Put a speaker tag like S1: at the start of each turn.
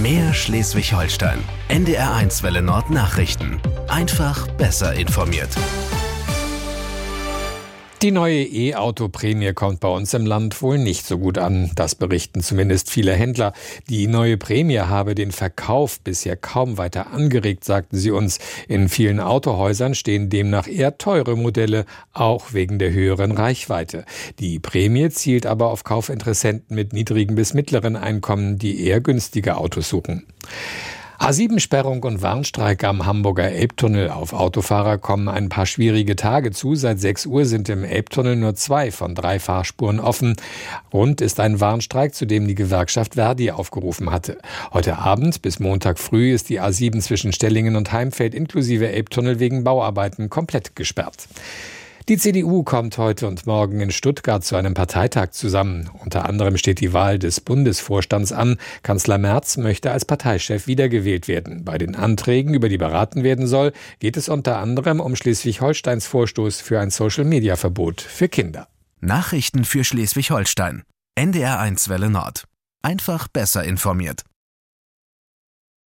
S1: Mehr Schleswig-Holstein. NDR1 Welle Nord Nachrichten. Einfach besser informiert.
S2: Die neue E-Auto-Prämie kommt bei uns im Land wohl nicht so gut an. Das berichten zumindest viele Händler. Die neue Prämie habe den Verkauf bisher kaum weiter angeregt, sagten sie uns. In vielen Autohäusern stehen demnach eher teure Modelle, auch wegen der höheren Reichweite. Die Prämie zielt aber auf Kaufinteressenten mit niedrigen bis mittleren Einkommen, die eher günstige Autos suchen. A7-Sperrung und Warnstreik am Hamburger Elbtunnel. Auf Autofahrer kommen ein paar schwierige Tage zu. Seit 6 Uhr sind im Elbtunnel nur 2 von 3 Fahrspuren offen. Grund ist ein Warnstreik, zu dem die Gewerkschaft ver.di aufgerufen hatte. Heute Abend bis Montag früh ist die A7 zwischen Stellingen und Heimfeld inklusive Elbtunnel wegen Bauarbeiten komplett gesperrt. Die CDU kommt heute und morgen in Stuttgart zu einem Parteitag zusammen. Unter anderem steht die Wahl des Bundesvorstands an. Kanzler Merz möchte als Parteichef wiedergewählt werden. Bei den Anträgen, über die beraten werden soll, geht es unter anderem um Schleswig-Holsteins Vorstoß für ein Social-Media-Verbot für Kinder.
S1: Nachrichten für Schleswig-Holstein. NDR1 Welle Nord. Einfach besser informiert.